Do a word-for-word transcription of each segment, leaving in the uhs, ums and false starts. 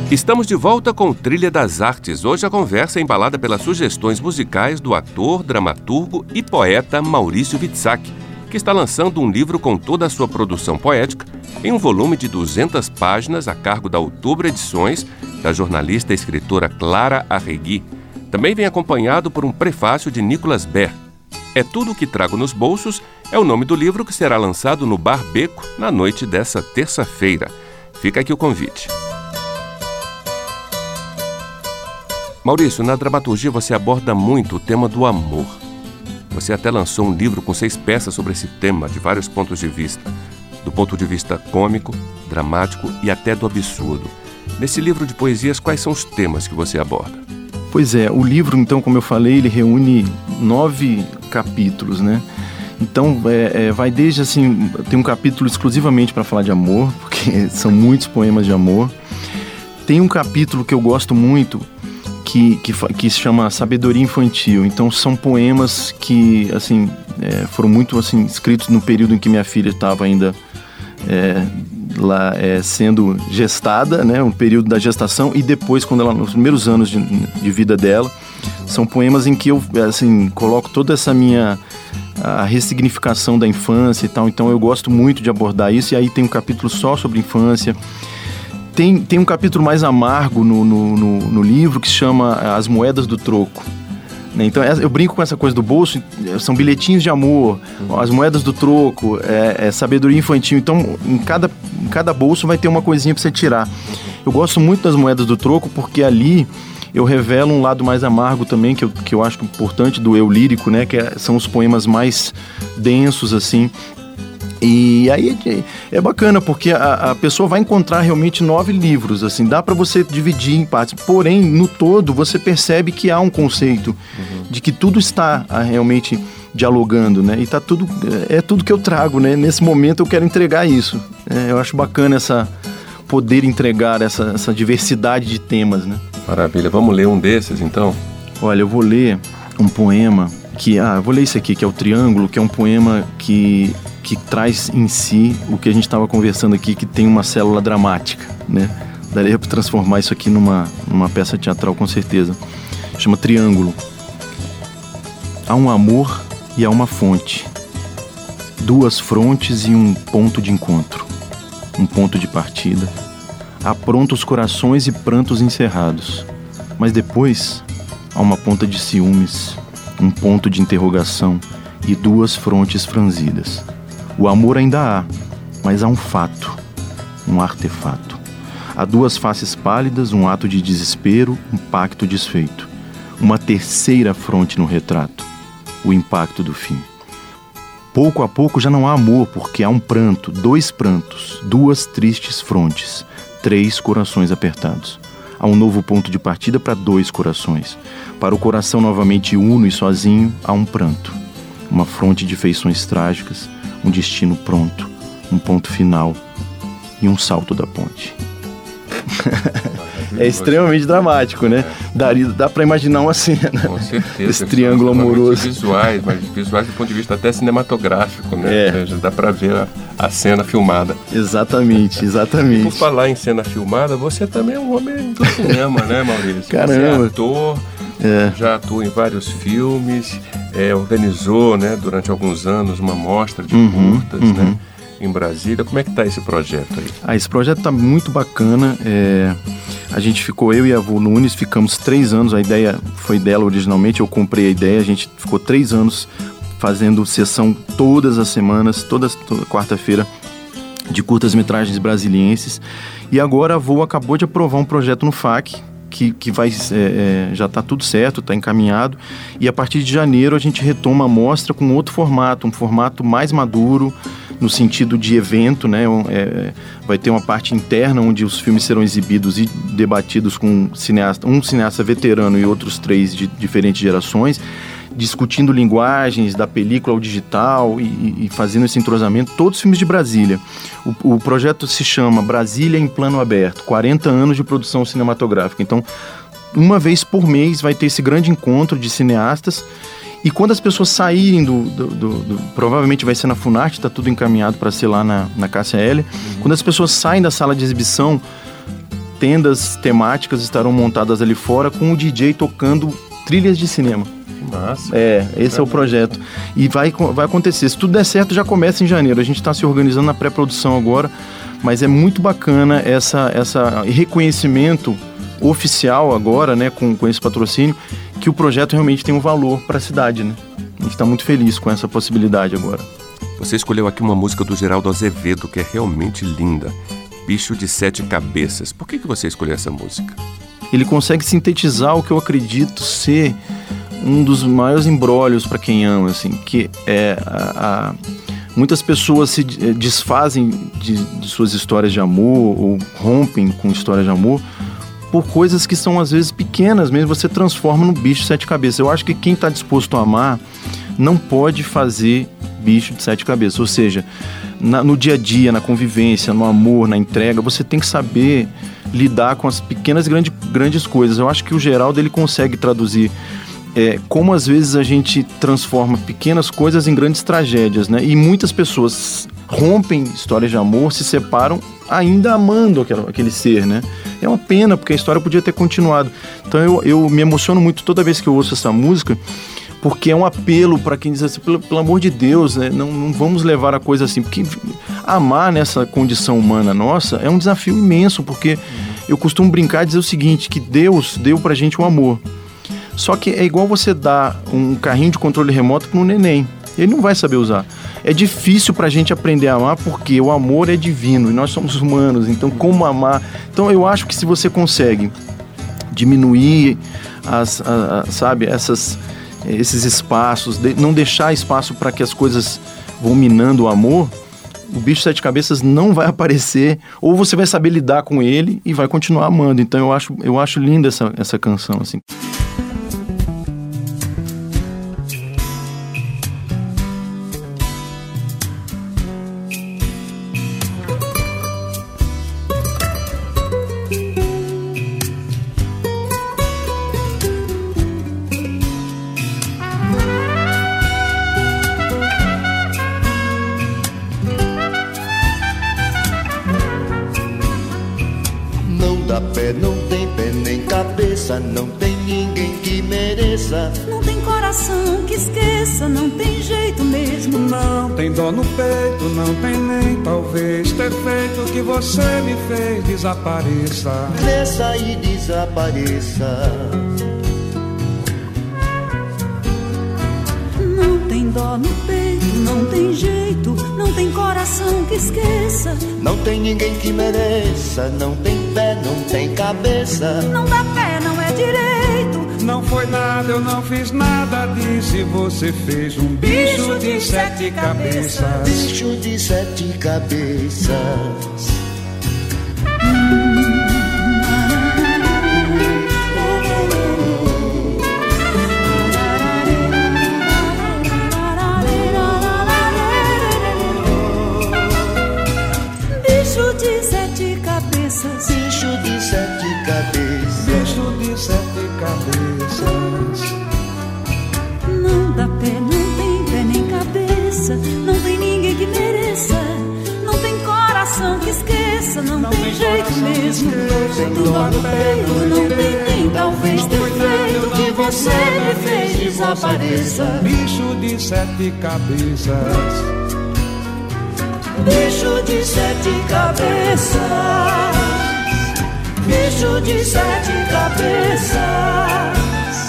Estamos de volta com Trilha das Artes. Hoje a conversa é embalada pelas sugestões musicais do ator, dramaturgo e poeta Maurício Witzak, que está lançando um livro com toda a sua produção poética em um volume de duzentas páginas a cargo da Outubro Edições, da jornalista e escritora Clara Arregui. Também vem acompanhado por um prefácio de Nicolas Ber. É Tudo o que Trago nos Bolsos é o nome do livro que será lançado no Bar Beco na noite dessa terça-feira. Fica aqui o convite. Maurício, na dramaturgia você aborda muito o tema do amor. Você até lançou um livro com seis peças sobre esse tema, de vários pontos de vista. Do ponto de vista cômico, dramático e até do absurdo. Nesse livro de poesias, quais são os temas que você aborda? Pois é, o livro, então, como eu falei, ele reúne nove capítulos, né? Então, é, é, vai desde, assim, tem um capítulo exclusivamente para falar de amor, porque são muitos poemas de amor. Tem um capítulo que eu gosto muito, que, que, que se chama Sabedoria Infantil. Então, são poemas que, assim, é, foram muito, assim, escritos no período em que minha filha estava ainda é, lá é, sendo gestada, né? Um período da gestação, e depois, quando ela, nos primeiros anos de, de vida dela. São poemas em que eu, assim, coloco toda essa minha a ressignificação da infância e tal. Então, eu gosto muito de abordar isso. E aí tem um capítulo só sobre infância. Tem, tem um capítulo mais amargo no, no, no, no livro que se chama As Moedas do Troco. Então, eu brinco com essa coisa do bolso, são bilhetinhos de amor, as moedas do troco, é, é sabedoria infantil. Então, em cada, em cada bolso vai ter uma coisinha para você tirar. Eu gosto muito das moedas do troco porque ali eu revelo um lado mais amargo também, que eu, que eu acho importante do eu lírico, né? Que é, são os poemas mais densos, assim. E aí é bacana, porque a, a pessoa vai encontrar realmente nove livros, assim, dá para você dividir em partes, porém, no todo, você percebe que há um conceito uhum. de que tudo está realmente dialogando, né? E tá tudo, é tudo que eu trago, né? Nesse momento eu quero entregar isso. É, eu acho bacana essa, poder entregar essa, essa diversidade de temas, né? Maravilha, vamos ler um desses, então? Olha, eu vou ler um poema que, ah, eu vou ler esse aqui, que é o Triângulo, que é um poema que... que traz em si o que a gente estava conversando aqui, que tem uma célula dramática, né? Daria para transformar isso aqui numa, numa peça teatral, com certeza. Chama Triângulo. Há um amor e há uma fonte. Duas frontes e um ponto de encontro. Um ponto de partida. Há prontos corações e prantos encerrados. Mas depois, há uma ponta de ciúmes, um ponto de interrogação e duas frontes franzidas. O amor ainda há, mas há um fato, um artefato. Há duas faces pálidas, um ato de desespero, um pacto desfeito. Uma terceira fronte no retrato, o impacto do fim. Pouco a pouco já não há amor, porque há um pranto, dois prantos, duas tristes frontes, três corações apertados. Há um novo ponto de partida para dois corações. Para o coração novamente uno e sozinho, há um pranto. Uma fronte de feições trágicas, um destino pronto, um ponto final e um salto da ponte. É extremamente dramático, né? Dá, dá para imaginar uma cena. Com certeza. Esse triângulo amoroso. Visuais, mas visuais do ponto de vista até cinematográfico, né? É. Já dá para ver a, a cena filmada. Exatamente, exatamente. E por falar em cena filmada, você também é um homem do cinema, né, Maurício? Caramba. Você é ator, é. já atuou em vários filmes, é, organizou, né, durante alguns anos uma mostra de uhum, curtas, uhum. né? Em Brasília. Como é que está esse projeto aí? Ah, esse projeto está muito bacana. É, a gente ficou, eu e a Vu Nunes, ficamos três anos, a ideia foi dela originalmente, eu comprei a ideia, a gente ficou três anos fazendo sessão todas as semanas, toda, toda quarta-feira, de curtas-metragens brasilienses. E agora a Vu acabou de aprovar um projeto no F A C, que, que vai, é, é, já está tudo certo, está encaminhado. E a partir de janeiro a gente retoma a mostra com outro formato, um formato mais maduro, no sentido de evento, né? É, vai ter uma parte interna onde os filmes serão exibidos e debatidos com cineasta, um cineasta veterano e outros três de diferentes gerações, discutindo linguagens da película ao digital e, e fazendo esse entrosamento, todos os filmes de Brasília. O, o projeto se chama Brasília em Plano Aberto, quarenta anos de produção cinematográfica. Então, uma vez por mês vai ter esse grande encontro de cineastas. E quando as pessoas saírem do, do, do, do... provavelmente vai ser na Funarte, está tudo encaminhado para ser lá na, na Cássia Eller. Uhum. Quando as pessoas saem da sala de exibição, tendas temáticas estarão montadas ali fora com o D J tocando trilhas de cinema. Que massa. É, esse é, é o projeto. E vai, vai acontecer. Se tudo der certo, já começa em janeiro. A gente está se organizando na pré-produção agora, mas é muito bacana essa, essa reconhecimento oficial agora, né, com, com esse patrocínio, que o projeto realmente tem um valor para a cidade, né? A gente está muito feliz com essa possibilidade agora. Você escolheu aqui uma música do Geraldo Azevedo, que é realmente linda. Bicho de Sete Cabeças. Por que, que você escolheu essa música? Ele consegue sintetizar o que eu acredito ser um dos maiores embrólios para quem ama, assim, que é a, a, muitas pessoas se desfazem de, de suas histórias de amor ou rompem com histórias de amor por coisas que são às vezes pequenas mesmo, você transforma no bicho de sete cabeças. Eu acho que quem está disposto a amar não pode fazer bicho de sete cabeças, ou seja, na, no dia a dia, na convivência, no amor, na entrega, você tem que saber lidar com as pequenas grande, grandes coisas. Eu acho que o Geraldo ele consegue traduzir é, como às vezes a gente transforma pequenas coisas em grandes tragédias, né? E muitas pessoas rompem histórias de amor, se separam ainda amando aquele, aquele ser, né? É uma pena, porque a história podia ter continuado. Então eu, eu me emociono muito toda vez que eu ouço essa música, porque é um apelo para quem diz assim, pelo, pelo amor de Deus, né? não, não vamos levar a coisa assim, porque amar nessa condição humana nossa é um desafio imenso, porque eu costumo brincar e dizer o seguinte, que Deus deu pra gente o amor, só que é igual você dar um carrinho de controle remoto para um neném, ele não vai saber usar. É difícil pra gente aprender a amar, porque o amor é divino e nós somos humanos, então como amar? Então eu acho que se você consegue diminuir as, a, a, sabe, essas... esses espaços, de, não deixar espaço para que as coisas vão minando o amor, o bicho de sete cabeças não vai aparecer, ou você vai saber lidar com ele e vai continuar amando. Então eu acho, eu acho linda essa, essa canção, assim. Não tem pé nem cabeça, não tem ninguém que mereça. Não tem coração que esqueça, não tem jeito mesmo. Não tem dor no peito, não tem nem talvez ter feito que você me fez desapareça. Cresça e desapareça. Não tem dó no peito, não tem jeito, não tem coração que esqueça. Não tem ninguém que mereça, não tem pé, não tem cabeça. Não dá pé, não é direito. Não foi nada, eu não fiz nada disso e você fez um bicho, bicho de, de sete, sete cabeças. cabeças. Bicho de sete cabeças. Bicho de sete cabeças. Bicho de sete cabeças. Bicho de sete cabeças. Não dá pé, não tem pé nem cabeça. Não tem ninguém que mereça. Não tem coração que esqueça. Não, não tem, tem jeito mesmo. Tudo lá no peito. Não tem nem talvez ter feito que você me fez desapareça. Bicho de sete cabeças. Bicho de sete cabeças. Bicho de sete cabeças.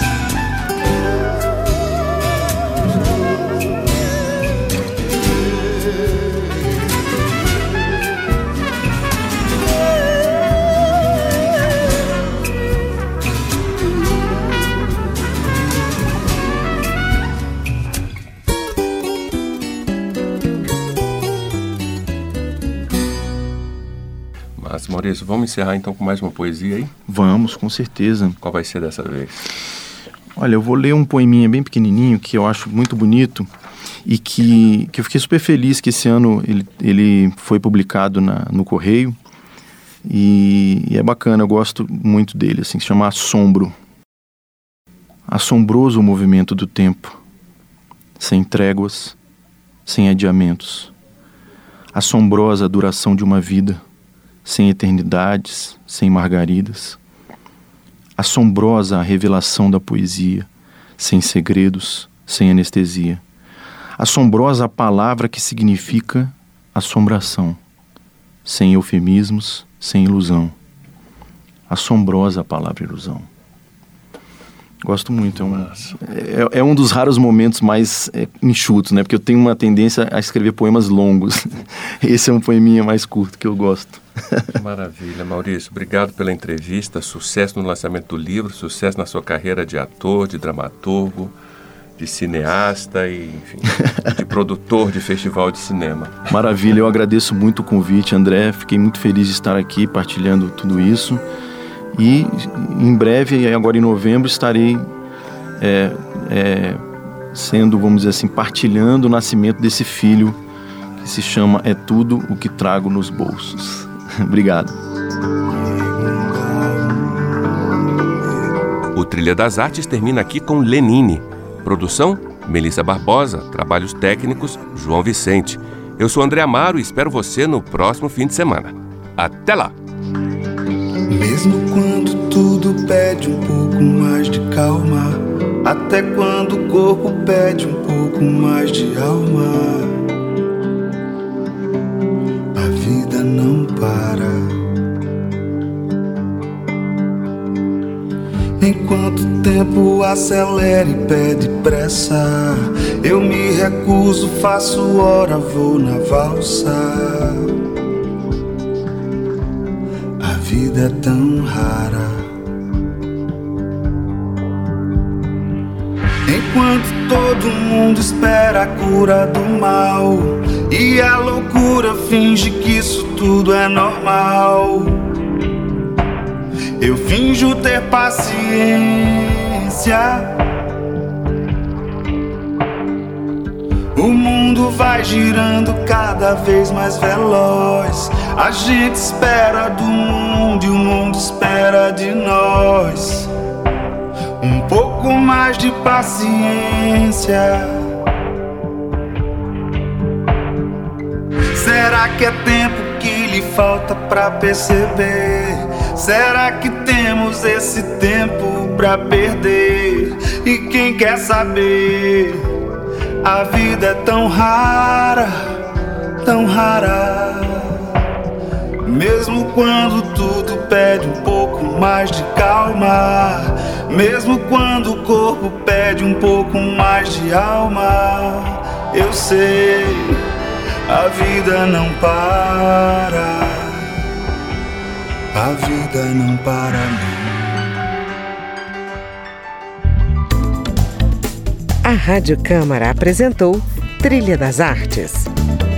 Mas, Maurício, vamos encerrar então com mais uma poesia aí? Vamos, com certeza. Qual vai ser dessa vez? Olha, eu vou ler um poeminha bem pequenininho que eu acho muito bonito e que, que eu fiquei super feliz que esse ano ele, ele foi publicado na, no Correio e, e é bacana, eu gosto muito dele, assim, se chama Assombro. Assombroso o movimento do tempo, sem tréguas, sem adiamentos. Assombrosa a duração de uma vida, sem eternidades, sem margaridas. Assombrosa a revelação da poesia, sem segredos, sem anestesia. Assombrosa a palavra que significa assombração, sem eufemismos, sem ilusão. Assombrosa a palavra ilusão. Gosto muito, é um, é, é um dos raros momentos mais é, enxutos, né? Porque eu tenho uma tendência a escrever poemas longos. Esse é um poeminha mais curto que eu gosto. Maravilha, Maurício. Obrigado pela entrevista. Sucesso no lançamento do livro, sucesso na sua carreira de ator, de dramaturgo, de cineasta e, enfim, de produtor de festival de cinema. Maravilha, eu agradeço muito o convite, André. Fiquei muito feliz de estar aqui partilhando tudo isso. E em breve, agora em novembro, estarei é, é, sendo, vamos dizer assim, partilhando o nascimento desse filho que se chama É Tudo o que Trago nos Bolsos. Obrigado. O Trilha das Artes termina aqui com Lenine. Produção, Melissa Barbosa. Trabalhos técnicos, João Vicente. Eu sou André Amaro e espero você no próximo fim de semana. Até lá! Mesmo quando tudo pede um pouco mais de calma, até quando o corpo pede um pouco mais de alma, a vida não para. Enquanto o tempo acelera e pede pressa, eu me recuso, faço hora, vou na valsa. A vida é tão rara. Enquanto todo mundo espera a cura do mal e a loucura finge que isso tudo é normal, eu finjo ter paciência. O mundo vai girando cada vez mais veloz. A gente espera do mundo e o mundo espera de nós. Um pouco mais de paciência. Será que é tempo que lhe falta pra perceber? Será que temos esse tempo pra perder? E quem quer saber? A vida é tão rara, tão rara. Mesmo quando tudo pede um pouco mais de calma, mesmo quando o corpo pede um pouco mais de alma, eu sei, a vida não para. A vida não para não. A Rádio Câmara apresentou Trilha das Artes.